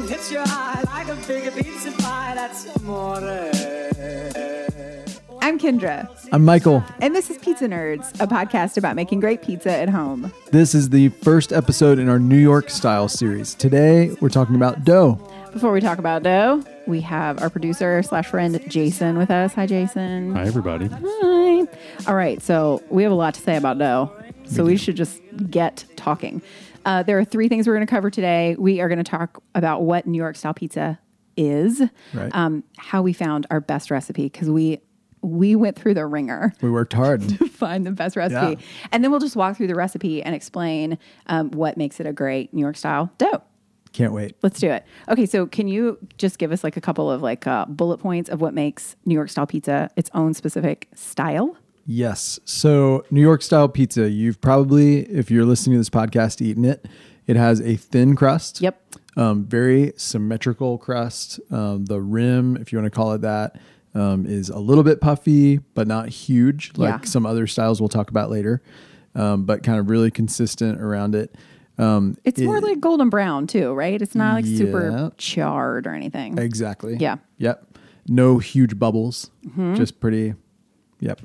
hits your eye like a big pizza pie. That's amore. I'm Kendra. I'm Michael. And this is Pizza Nerds, a podcast about making great pizza at home. This is the first episode in our New York style series. Today, we're talking about dough. Before we talk about dough, we have our producer / friend Jason with us. Hi, Jason. Hi, everybody. Hi. All right, so we have a lot to say about dough, so we should just get talking. There are three things we're going to cover today. We are going to talk about what New York style pizza is, Right. how we found our best recipe, because we went through the ringer We worked hard. to find the best recipe. Yeah. And then we'll just walk through the recipe and explain what makes it a great New York style dough. Can't wait. Let's do it. Okay, so can you just give us like a couple of like bullet points of what makes New York style pizza its own specific style? Yes. So New York style pizza, you've probably, if you're listening to this podcast, eaten it. It has a thin crust. Yep. Very symmetrical crust. The rim, if you want to call it that, is a little bit puffy, but not huge like some other styles we'll talk about later, but kind of really consistent around it. It's more like golden brown too, right? It's not like super Yeah. charred or anything. Exactly. Yeah. Yep. No huge bubbles. Just pretty. Yep.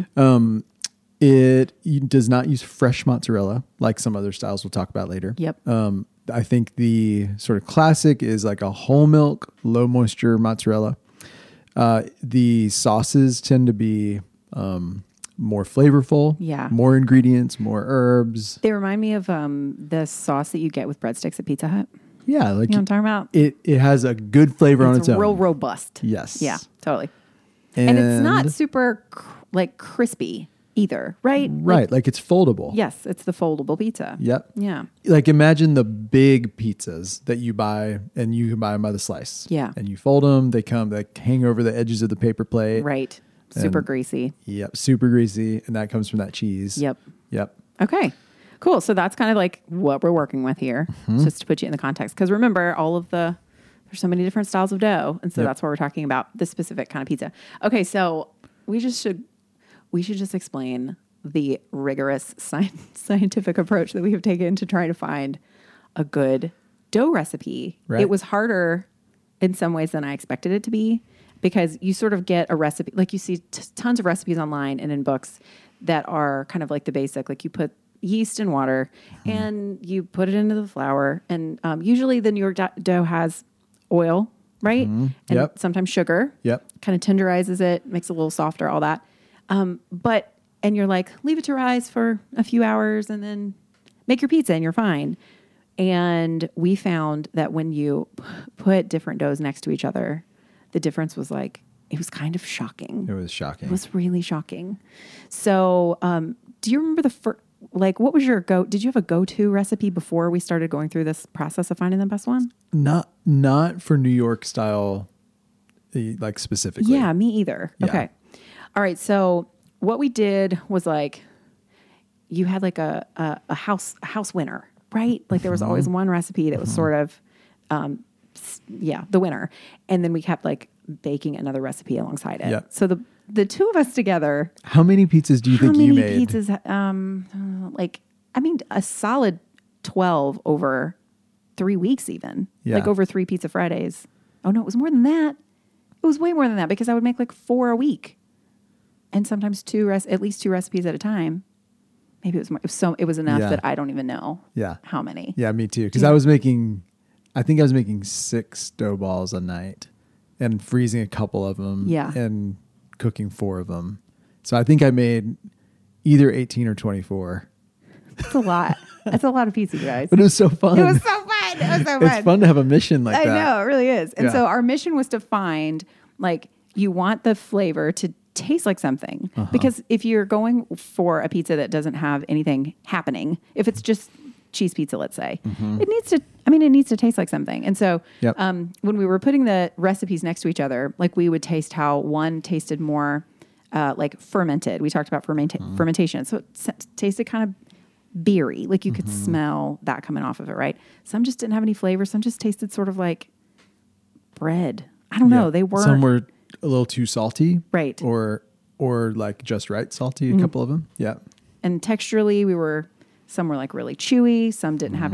It does not use fresh mozzarella like some other styles we'll talk about later. Yep. I think the sort of classic is like a whole milk, low moisture mozzarella. The sauces tend to be more flavorful. Yeah. More ingredients, more herbs. They remind me of the sauce that you get with breadsticks at Pizza Hut. Yeah. Like You know what I'm talking about? it has a good flavor on its own. real robust. Yes. Yeah, totally. And it's not super crispy either, right? Right. Like it's foldable. Yes, it's the foldable pizza. Yep. Yeah. Like imagine the big pizzas that you buy, and you can buy them by the slice. Yeah. And you fold them. They hang over the edges of the paper plate. Right. Super And- greasy. Yep. Super greasy. And that comes from that cheese. Yep. Yep. Okay. Cool. So that's kind of like what we're working with here, just to put you in the context. Because remember, there's so many different styles of dough. And so Yep. that's why we're talking about this specific kind of pizza. Okay. So we should just explain the rigorous scientific approach that we have taken to try to find a good dough recipe. Right. It was harder in some ways than I expected it to be, because you sort of get a recipe, like you see tons of recipes online and in books that are kind of like the basic, like you put yeast in water and you put it into the flour. And usually the New York dough has oil, right? And Yep. sometimes sugar. Yep. Kind of tenderizes it, makes it a little softer, all that. And you're like, leave it to rise for a few hours and then make your pizza and you're fine. And we found that when you put different doughs next to each other, the difference was like, it was kind of shocking. It was shocking. It was really shocking. So, do you remember what was your did you have a go-to recipe before we started going through this process of finding the best one? Not for New York style, like specifically. Yeah, me either. Yeah. Okay. All right. So what we did was like, you had like a house winner, right? Like there was always one recipe that was sort of, the winner. And then we kept like baking another recipe alongside it. Yeah. So the two of us together. How many pizzas do you think you made? How many pizzas? A solid 12 over 3 weeks even. Yeah. Like over 3 Pizza Fridays. Oh no, it was more than that. It was way more than that, because I would make like 4 a week. And sometimes at least 2 recipes at a time. Maybe it was more. It was enough Yeah. that I don't even know Yeah. how many. Yeah, me too. Because I think I was making 6 dough balls a night and freezing a couple of them. Yeah. And cooking 4 of them. So I think I made either 18 or 24. That's a lot. That's a lot of pizza, guys. But it was so fun. It was so fun. It was so fun. It's fun to have a mission like I that. know, it really is. And Yeah. so our mission was to find, like, you want the flavor to taste like something. Because if you're going for a pizza that doesn't have anything happening, if it's just cheese pizza, let's say, it needs to taste like something. And so Yep. when we were putting the recipes next to each other, like we would taste how one tasted more like fermented. We talked about fermentation. So it tasted kind of beery, like you could smell that coming off of it, right? Some just didn't have any flavor. Some just tasted sort of like bread. I don't know. They weren't. Some were a little too salty. Right. Or like just right salty, a couple of them. Yeah. And texturally, some were like really chewy. Some didn't have any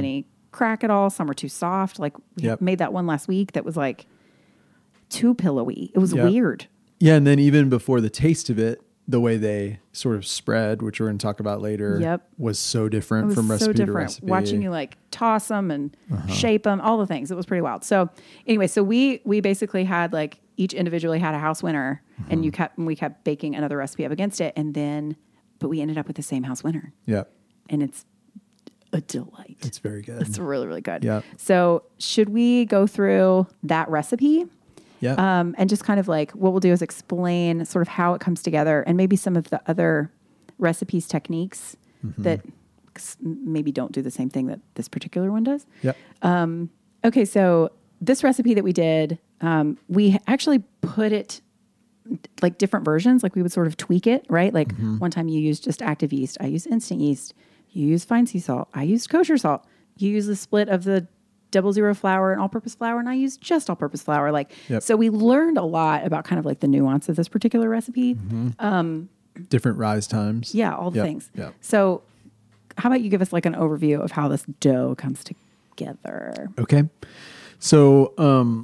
crack at all. Some were too soft. Like we Yep. made that one last week that was like too pillowy. It was Yep. weird. Yeah, and then even before the taste of it, the way they sort of spread, which we're going to talk about later, Yep. was so It different was from so recipe to different. recipe. Watching you like toss them and Uh-huh. shape them, all the things. It was pretty wild. So anyway, so we basically had like each individually had a house winner, and we kept baking another recipe up against it, but we ended up with the same house winner, Yeah, and it's a delight. it's very good. It's really, really good. Yeah. So should we go through that recipe? Yeah. And just kind of like what we'll do is explain sort of how it comes together and maybe some of the other recipes, techniques that maybe don't do the same thing that this particular one does. Yep. Okay, so this recipe that we did, we actually put it like different versions, like we would sort of tweak it, right? Like one time you used just active yeast, I used instant yeast, you used fine sea salt, I used kosher salt, you used the split of the 00 flour and all-purpose flour, and I used just all-purpose flour. Like, Yep. so we learned a lot about kind of like the nuance of this particular recipe. Different rise times. Yeah, all the Yep. things. Yep. So how about you give us like an overview of how this dough comes together? Okay. So,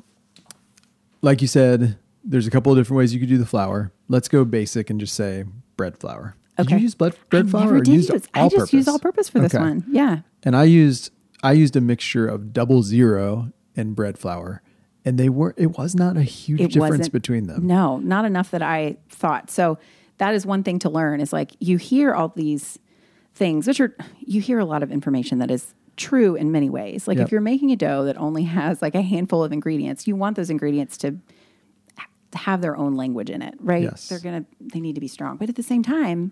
like you said, there's a couple of different ways you could do the flour. Let's go basic and just say bread flour. Did you Okay. use bread I flour never or did used use. I all-purpose? just used all-purpose for this Okay. one. Yeah. And I used a mixture of 00 and bread flour, and it was not a huge It difference wasn't- between them. No, not enough that I thought. So that is one thing to learn is like you hear all these things, you hear a lot of information that is true in many ways. Like Yep. if you're making a dough that only has like a handful of ingredients, you want those ingredients to have their own language in it, right? Yes. They need to be strong. But at the same time,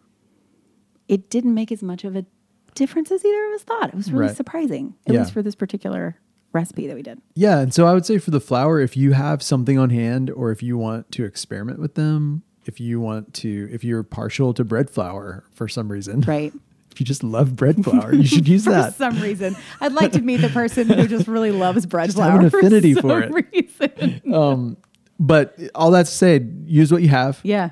it didn't make as much of a difference as either of us thought. It was really Right. surprising, at Yeah. least for this particular recipe that we did. Yeah, and so I would say for the flour, if you have something on hand, or if you want to experiment with them, if you're partial to bread flour for some reason, Right. If you just love bread flour, you should use For that. some reason. I'd like to meet the person who just really loves bread Just flour. have an affinity for for some it. reason. But all that to say, use what you have. Yeah.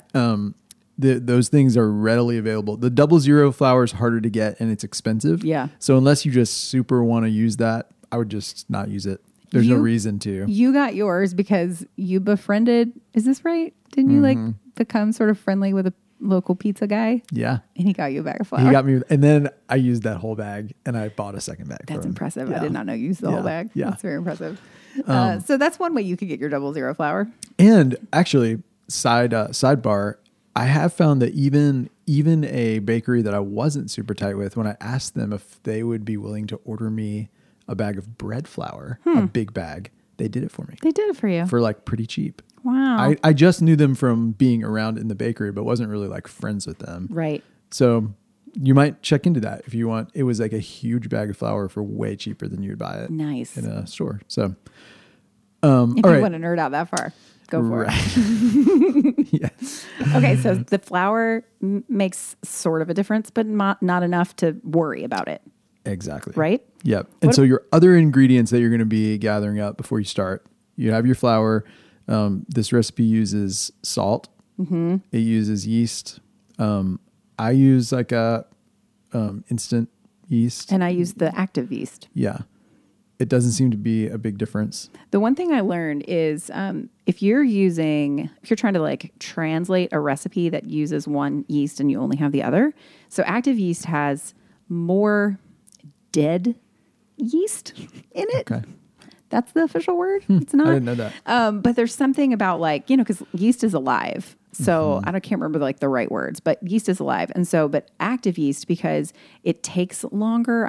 Those things are readily available. The 00 flour is harder to get and it's expensive. Yeah. So unless you just super want to use that, I would just not use it. There's no reason to. You got yours because you befriended, is this right? Didn't you like become sort of friendly with a local pizza guy? Yeah. And he got you a bag of flour. He got me, and then I used that whole bag, and I bought a second bag. That's for him. impressive. Yeah. I did not know you used the whole Yeah. bag. Yeah. That's very impressive. So that's one way you could get your 00 flour. And actually, sidebar, I have found that even a bakery that I wasn't super tight with, when I asked them if they would be willing to order me a bag of bread flour, a big bag, they did it for me They did it for you. for like pretty cheap. Wow. I just knew them from being around in the bakery, but wasn't really like friends with them. Right. So you might check into that if you want. It was like a huge bag of flour for way cheaper than you'd buy it Nice. in a store. So, If all you right. want to nerd out that far, go for it. Right. Yes. Okay, so the flour makes sort of a difference, but not enough to worry about it, Exactly. right? Yep. And What- so your other ingredients that you're going to be gathering up before you start, you have your flour. This recipe uses salt. Mm-hmm. It uses yeast. I use like a instant yeast. And I use the active yeast. Yeah. It doesn't seem to be a big difference. The one thing I learned is if you're trying to like translate a recipe that uses one yeast and you only have the other, so active yeast has more dead yeast in it. Okay. That's the official word. It's not. I didn't know that. But there's something about like, because yeast is alive. So I can't remember like the right words, but yeast is alive. And so, but active yeast, because it takes longer.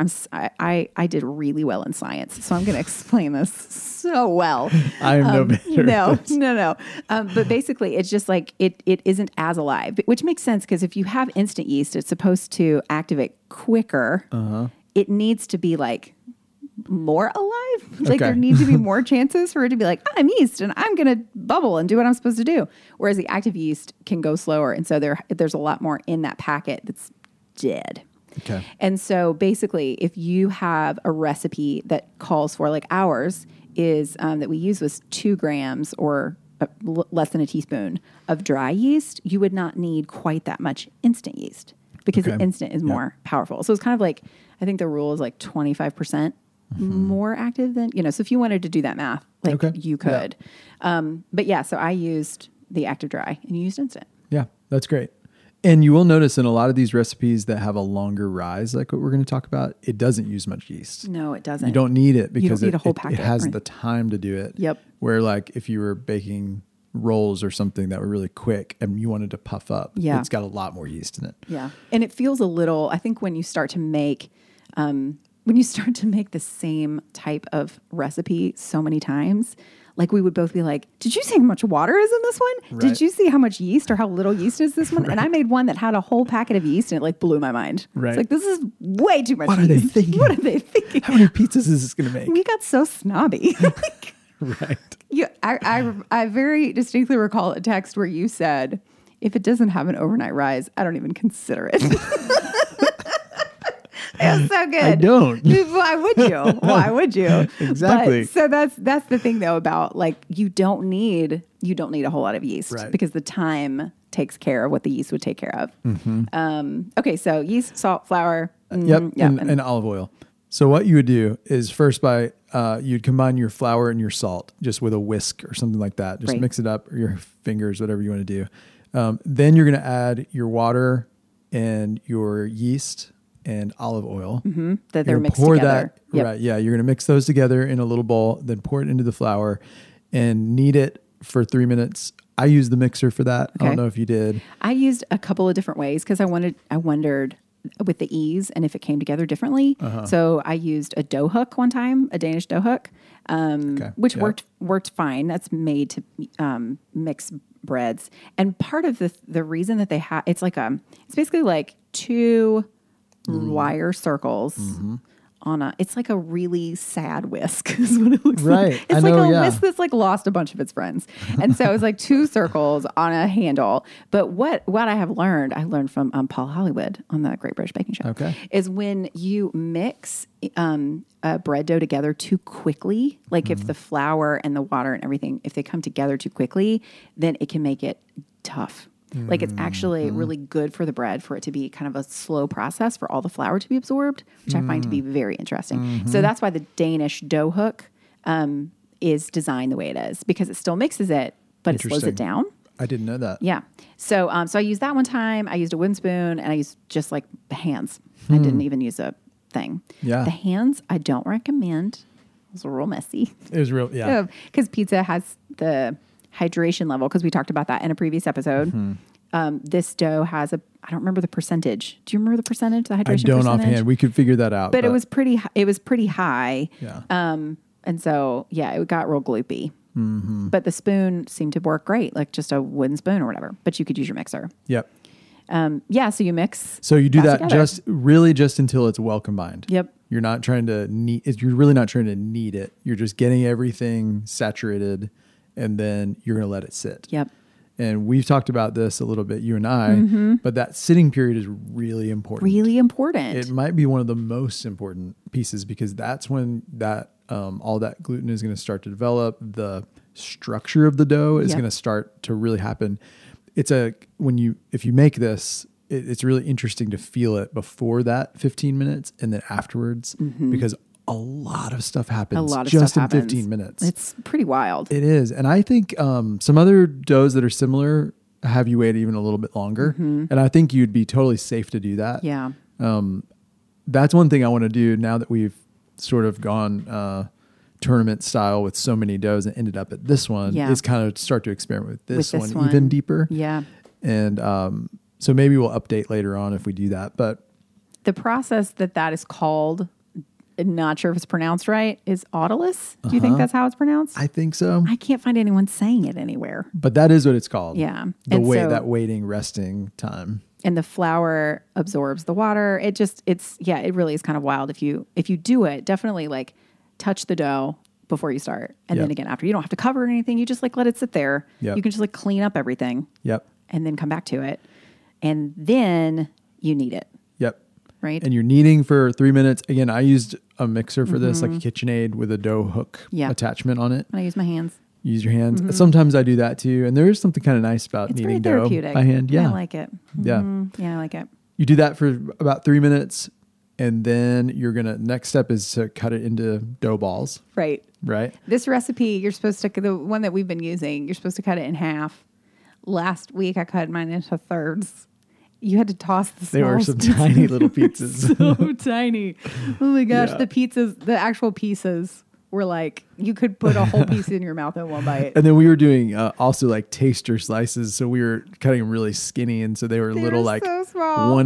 I did really well in science, so I'm going to explain this so well. I am no better. No. But basically it's just like, it isn't as alive, which makes sense because if you have instant yeast, it's supposed to activate quicker. It needs to be like more alive. Like Okay. there need to be more chances for it to be like, I'm yeast and I'm going to bubble and do what I'm supposed to do. Whereas the active yeast can go slower. And so there's a lot more in that packet that's dead. Okay. And so basically, if you have a recipe that calls for like ours is that we use was 2 grams or less than a teaspoon of dry yeast, you would not need quite that much instant yeast because Okay. the instant is more powerful. So it's kind of like, I think the rule is like 25% more active than, so if you wanted to do that math, like you could. But yeah, so I used the active dry and you used instant. Yeah, that's great. And you will notice in a lot of these recipes that have a longer rise, like what we're going to talk about, it doesn't use much yeast. No, it doesn't. You don't need it because need a whole packet, it has right? the time to do it. Yep. Where like if you were baking rolls or something that were really quick and you wanted to puff up, it's got a lot more yeast in it. Yeah. And it feels a little, I think when you start to make the same type of recipe so many times, like we would both be like, did you see how much water is in this one? Right. Did you see how much yeast or how little yeast is this one? Right. And I made one that had a whole packet of yeast and it like blew my mind. Right. It's like, this is way too much What yeast. are they thinking? What are they thinking? How many pizzas is this going to make? We got so snobby. Right. I very distinctly recall a text where you said, if it doesn't have an overnight rise, I don't even consider it. It was so good. I don't. Why would you? Why would you? Exactly. But, so that's the thing though about like you don't need a whole lot of yeast because the time takes care of what the yeast would take care of. Okay, so yeast, salt, flour. And olive oil. So what you would do is first you'd combine your flour and your salt just with a whisk or something like that. Just mix it up, or your fingers, whatever you want to do. Then you're going to add your water and your yeast and olive oil. That they're mixed together. Right. Yeah. You're going to mix those together in a little bowl, then pour it into the flour and knead it for 3 minutes. I used the mixer for that. Okay. I don't know if you did. I used a couple of different ways because I wondered with the ease and if it came together differently. So I used a dough hook one time, a Danish dough hook, which worked fine. That's made to mix breads. And part of the reason that they have, it's basically like two wire circles it's like a really sad whisk is what it looks like. It's like a whisk that's like lost a bunch of its friends. And so it was like two circles on a handle. But what I learned from Paul Hollywood on the Great British Baking Show is when you mix a bread dough together too quickly, like if the flour and the water and everything, if they come together too quickly, then it can make it tough. Like it's actually really good for the bread for it to be kind of a slow process for all the flour to be absorbed, which I find to be very interesting. So that's why the Danish dough hook is designed the way it is because it still mixes it, but it slows it down. I didn't know that. Yeah. So I used that one time. I used a wooden spoon and I used just like the hands. I didn't even use a thing. Yeah. The hands I don't recommend. It was real messy. It was real, yeah. Because pizza has the hydration level, because we talked about that in a previous episode. This dough has I don't remember the percentage. Do you remember the percentage, the hydration percentage? I don't offhand. We could figure that out. But it was pretty high. Yeah. And so, it got real gloopy. But the spoon seemed to work great, like just a wooden spoon or whatever. But you could use your mixer. Yep. So you mix. So you do that together. just until it's well combined. Yep. You're not trying to you're really not trying to knead it. You're just getting everything saturated and then you're going to let it sit. Yep. And we've talked about this a little bit, you and I, but that sitting period is really important. Really important. It might be one of the most important pieces because that's when that all that gluten is going to start to develop. The structure of the dough is going to start to really happen. If you make this, it's really interesting to feel it before that 15 minutes and then afterwards because a lot of stuff happens just in 15 minutes. It's pretty wild. It is. And I think some other doughs that are similar have you wait even a little bit longer. And I think you'd be totally safe to do that. Yeah. That's one thing I want to do now that we've sort of gone tournament style with so many doughs and ended up at this one is kind of start to experiment with this one even deeper. Yeah. And so maybe we'll update later on if we do that. But the process that is called, not sure if it's pronounced right, is autolus. Do you think that's how it's pronounced? I think so. I can't find anyone saying it anywhere. But that is what it's called. Yeah. That waiting, resting time. And the flour absorbs the water. It really is kind of wild. If you do it, definitely like touch the dough before you start. And then again, after, you don't have to cover anything. You just like let it sit there. Yep. You can just like clean up everything. Yep. And then come back to it. And then you knead it. Yep. Right. And you're kneading for 3 minutes. Again, I used a mixer for this, like a KitchenAid with a dough hook attachment on it. And I use my hands. Use your hands. Sometimes I do that too. And there is something kind of nice about kneading dough by hand. Yeah. I like it. Yeah. Yeah, I like it. You do that for about 3 minutes. And then next step is to cut it into dough balls, Right. right? This recipe, the one that we've been using, you're supposed to cut it in half. Last week, I cut mine into thirds. You had to toss the They were smallest some tiny little pizzas. so tiny. Oh my gosh, Yeah. the actual pieces were like, you could put a whole piece in your mouth in one bite. And then we were doing also like taster slices. So we were cutting them really skinny. And so they were little were like so small.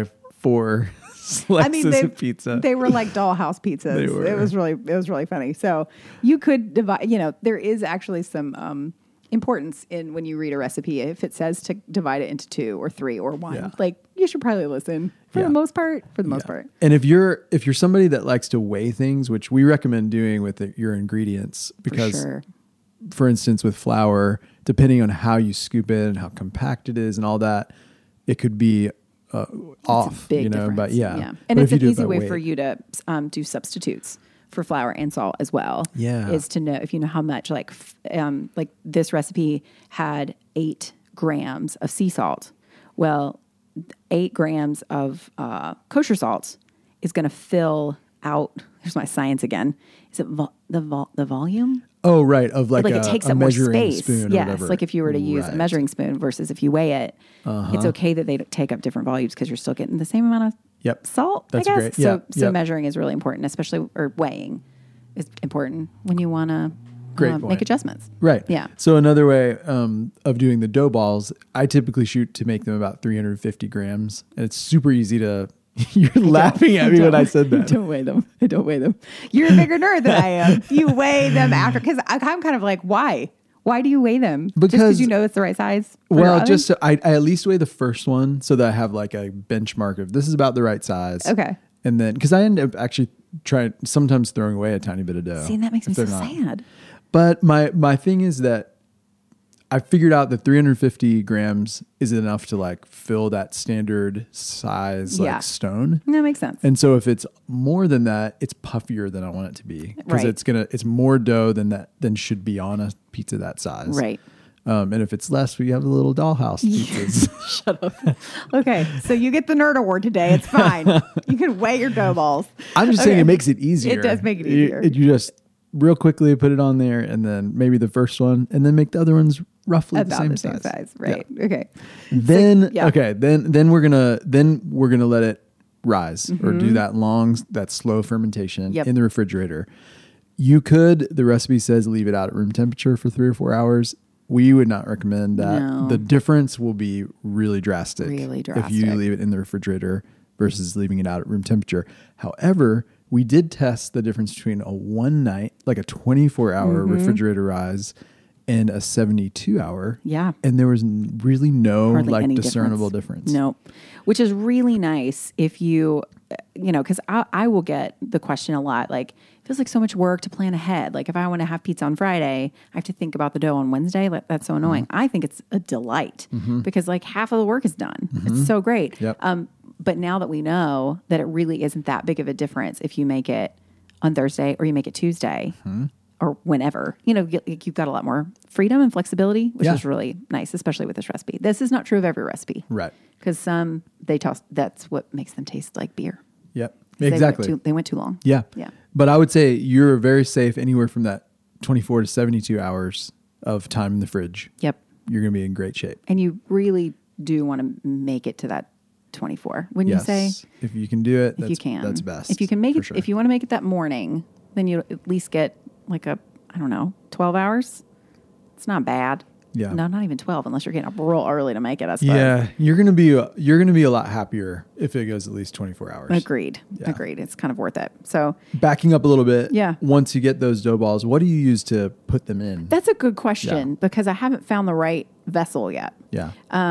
1x4 slices of pizza. They were like dollhouse pizzas. They were. It was really funny. So you could divide, there is actually some importance in when you read a recipe. If it says to divide it into 2 or 3 or 1, Yeah. like you should probably listen for Yeah. the most part. And if you're somebody that likes to weigh things, which we recommend doing with your ingredients, because sure. for instance, with flour, depending on how you scoop it and how compact it is and all that, it could be off, Big but difference. yeah. And But it's if you an do it easy by way weight- for you to do substitutes for flour and salt as well. Yeah. Is to know if you know how much like this recipe had 8 grams of sea salt. Well, 8 grams of kosher salt is going to fill out. Here's my science again. Is it the volume? Oh, right. Of like It takes a up more measuring space. spoon or Yes, whatever. like if you were to use a Right. measuring spoon versus if you weigh it, it's okay that they take up different volumes because you're still getting the same amount of Yep. salt. That's I guess. great. Yeah. So Yep. measuring is really important, especially or weighing is important when you want to Great make point. adjustments. Right. Yeah. So another way of doing the dough balls, I typically shoot to make them about 350 grams. And it's super easy to, you're laughing at me when I said that. Don't weigh them. I don't weigh them. You're a bigger nerd than I am. You weigh them after, because I'm kind of like, why? Why do you weigh them? Just Because you know it's the right size? for your Well, oven? just so I at least weigh the first one so that I have like a benchmark of this is about the right size. Okay. And then, because I end up actually sometimes throwing away a tiny bit of dough. See, and that makes me if so they're not. sad. But my thing is that I figured out that 350 grams is enough to like fill that standard size Yeah. like stone. That makes sense. And so if it's more than that, it's puffier than I want it to be because Right. it's more dough than should be on a pizza that size. Right. And if it's less, we have the little dollhouse pizzas. Shut up. Okay, so you get the nerd award today. It's fine. You can weigh your dough balls. I'm just saying it makes it easier. It does make it easier. You just real quickly put it on there and then maybe the first one and then make the other ones roughly About the same size. Right. Yeah. Okay. Then yeah. okay, then we're gonna let it rise or do that slow fermentation Yep. in the refrigerator. You could, the recipe says leave it out at room temperature for 3 or 4 hours. We would not recommend that. No. The difference will be really drastic. Really if you drastic. leave it in the refrigerator versus leaving it out at room temperature. However, we did test the difference between a one night, like a 24-hour refrigerator rise and a 72-hour. Yeah. And there was really no Hardly like any discernible difference. No, which is really nice if you, because I will get the question a lot, like, it feels like so much work to plan ahead. Like if I want to have pizza on Friday, I have to think about the dough on Wednesday. Like, that's so annoying. I think it's a delight because like half of the work is done. It's so great. Yep. But now that we know that it really isn't that big of a difference if you make it on Thursday or you make it Tuesday or whenever, you've got a lot more freedom and flexibility, which Yeah. is really nice, especially with this recipe. This is not true of every recipe. Right. Because some, that's what makes them taste like beer. Yep. 'Cause Exactly. They went too long. Yeah. Yeah. But I would say you're very safe anywhere from that 24 to 72 hours of time in the fridge. Yep. You're going to be in great shape. And you really do want to make it to that 24. Wouldn't you say? If you can do it, If you can. that's best. If you can make for it, sure. if you want to make it that morning, then you at least get like 12 hours. It's not bad. Yeah. No, not even 12 unless you're getting up real early to make it, I suppose. Yeah, you're gonna be a lot happier if it goes at least 24 hours. Agreed. Yeah. Agreed. It's kind of worth it. So Backing up a little bit. Yeah. Once you get those dough balls, what do you use to put them in? that's a good question Yeah. because I haven't found the right vessel yet. Yeah.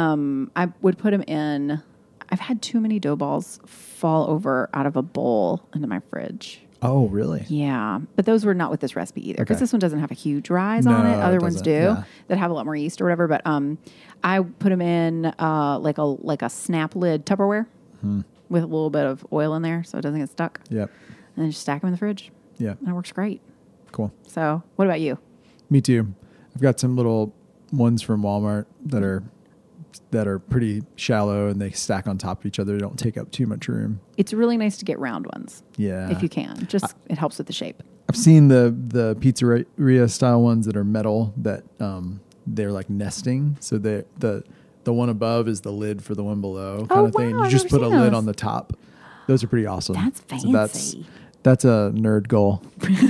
I would put them in. I've had too many dough balls fall over out of a bowl into my fridge. Oh, really? Yeah, but those were not with this recipe either because Okay. this one doesn't have a huge rise on No, it. Other it ones doesn't, do yeah. that have a lot more yeast or whatever. But I put them in like a snap lid Tupperware with a little bit of oil in there so it doesn't get stuck, Yep. and then just stack them in the fridge. Yeah. And it works great. Cool. So, what about you? Me too. I've got some little ones from Walmart that are that are pretty shallow and they stack on top of each other. They don't take up too much room. It's really nice to get round ones. Yeah. If you can. Just it helps with the shape. I've seen the pizzeria style ones that are metal that they're like nesting. So the one above is the lid for the one below kind of thing. Wow, You just I've put a never seen lid those. on the top. Those are pretty awesome. That's So fancy. that's a nerd goal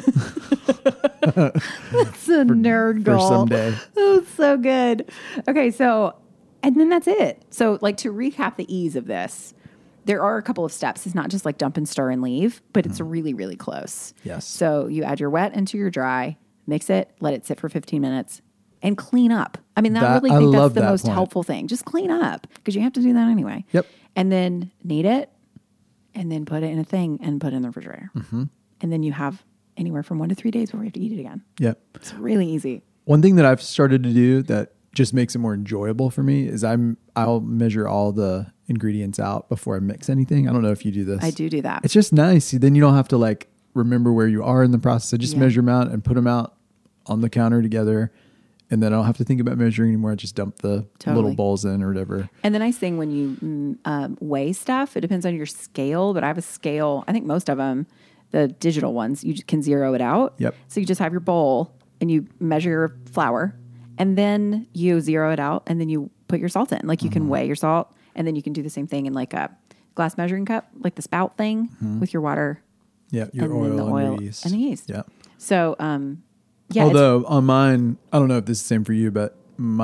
It's a nerd for goal. someday. Oh, it's so good. Okay, so, and then that's it. So, like, to recap the ease of this, there are a couple of steps. It's not just like dump and stir and leave, but it's really, really close. Yes. So, you add your wet into your dry, mix it, let it sit for 15 minutes, and clean up. I mean, I really think that's the most helpful thing. Just clean up because you have to do that anyway. Yep. And then knead it, and then put it in a thing and put it in the refrigerator. Mm-hmm. And then you have anywhere from 1 to 3 days before you have to eat it again. Yep. It's really easy. One thing that I've started to do that just makes it more enjoyable for me is I'll measure all the ingredients out before I mix anything. I don't know if you do this. I do that. It's just nice. Then you don't have to like remember where you are in the process. I just Yeah. measure them out and put them out on the counter together. And then I don't have to think about measuring anymore. I just dump the little bowls in or whatever. And the nice thing when you weigh stuff, it depends on your scale, but I have a scale. I think most of them, the digital ones, you can zero it out. Yep. So you just have your bowl and you measure your flour and then you zero it out and then you put your salt in. Like you can weigh your salt and then you can do the same thing in like a glass measuring cup, like the spout thing with your water. Yeah. Your And then the oil oil and your yeast. and the yeast. Yeah. So, yeah. Although on mine, I don't know if this is the same for you, but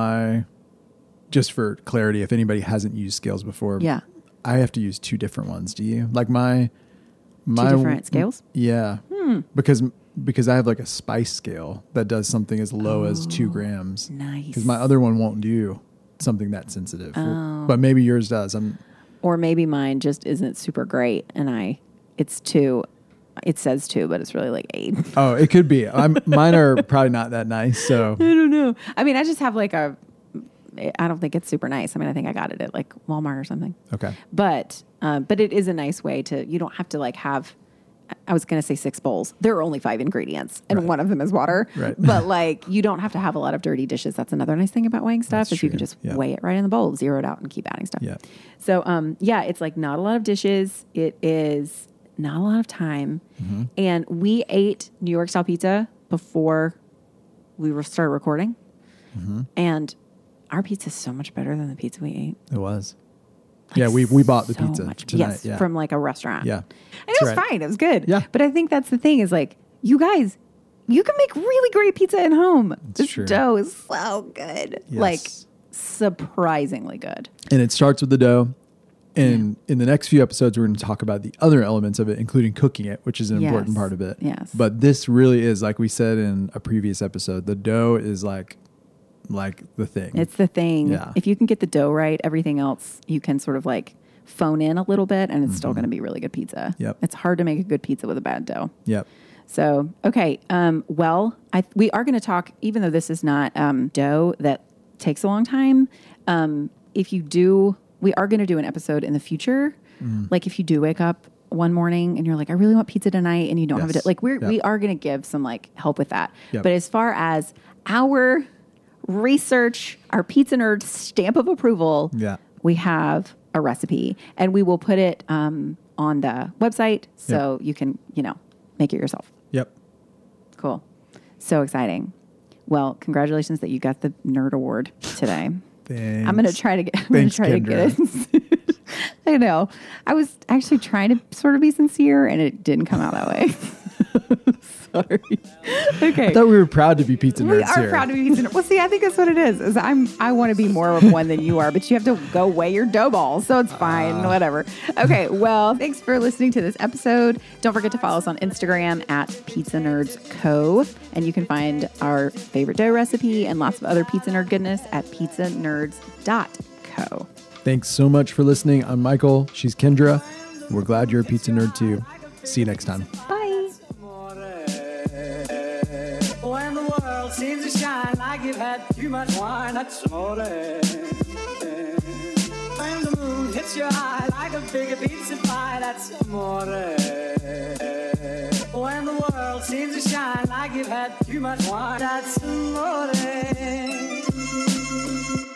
just for clarity, if anybody hasn't used scales before, Yeah. I have to use 2 different ones. Do you? Like my Two different scales? Yeah. Because I have like a spice scale that does something as low as 2 grams. Nice. Because my other one won't do something that sensitive. But maybe yours does. Or maybe mine just isn't super great and it's 2. It says 2, but it's really like 8. Oh, it could be. Mine are probably not that nice. So I don't know. I mean, I just have like I don't think it's super nice. I mean, I think I got it at like Walmart or something. okay. But it is a nice way you don't have to like have, I was going to say 6 bowls. There are only 5 ingredients and one of them is water. Right. But like, you don't have to have a lot of dirty dishes. That's another nice thing about weighing stuff is you can true. just Yeah. weigh it right in the bowl, zero it out and keep adding stuff. Yeah. So, it's like not a lot of dishes. It is not a lot of time. Mm-hmm. And we ate New York style pizza before we started recording. Mm-hmm. And our pizza is so much better than the pizza we ate. It was. Yeah, we bought the So pizza much- tonight. Yes, Yeah. from like a restaurant. Yeah. And That's it was right. fine. It was good. Yeah. But I think that's the thing is like, you guys, you can make really great pizza at home. This true. dough is so good. Yes. Like surprisingly good. And it starts with the dough. And in the next few episodes, we're going to talk about the other elements of it, including cooking it, which is an important Yes. part of it. Yes. But this really is, like we said in a previous episode, the dough is like the thing. It's the thing. Yeah. If you can get the dough right, everything else you can sort of like phone in a little bit and it's still going to be really good pizza. Yep. It's hard to make a good pizza with a bad dough. Yep. So, okay. We are going to talk, even though this is not dough that takes a long time. We are going to do an episode in the future. Like if you do wake up one morning and you're like, I really want pizza tonight and you don't have Yes. it. Like we Yep. are going to give some like help with that. Yep. But as far as our research, our pizza nerd stamp of approval, Yeah. we have a recipe and we will put it on the website so you can, make it yourself. Yep. Cool. So exciting. Well, congratulations that you got the nerd award today. Thanks. I'm going to try to get Thanks, get it. I know. I was actually trying to sort of be sincere and it didn't come out that way. Sorry. Okay. I thought we were proud to be pizza nerds We are here. proud to be pizza nerds. Well, see, I think that's what it is I want to be more of one than you are, but you have to go weigh your dough balls, so it's fine, whatever. Okay, well, thanks for listening to this episode. Don't forget to follow us on Instagram at Pizza Nerds Co. And you can find our favorite dough recipe and lots of other pizza nerd goodness at pizzanerds.co. Thanks so much for listening. I'm Michael. She's Kendra. We're glad you're a pizza nerd too. See you next time. Bye. When the world seems to shine like you've had too much wine, that's amore. When the moon hits your eye like a big pizza pie, that's amore. When the world seems to shine like you've had too much wine, that's amore.